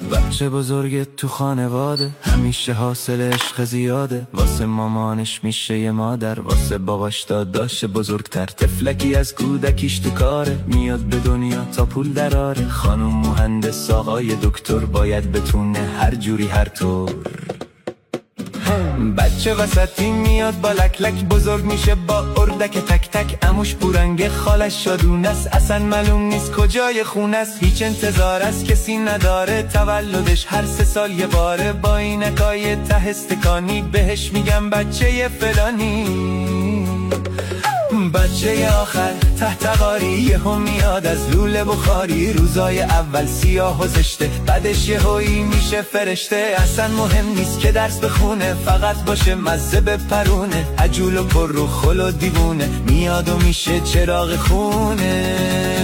بچه بزرگ تو خانواده همیشه حاصل عشق زیاده، واسه مامانش میشه یه مادر، واسه باباش داداش بزرگتر. طفلکی از کودکیش تو کاره، میاد به دنیا تا پول دراره. خانم مهندس آقای دکتر باید بتونه هر جوری هر طور. بچه وسطی میاد با لک لک، بزرگ میشه با اردک تک تک. عموش پورنگ، خالش شادونه است، اصلا معلوم نیست کجای خونه است. هیچ انتظار از کسی نداره، تولدش هر 3 سال یه باره. با اینکای ته استکانی بهش میگم بچه فلانی. بچه آخر تحت قاری، یهو میاد از لوله بخاری. روزای اول سیاه و زشته، بعدش یهویی میشه فرشته. اصلا مهم نیست که درس بخونه، فقط باشه مزه بپرونه. عجول و پر رو خل و دیوونه، میاد و میشه چراغ خونه.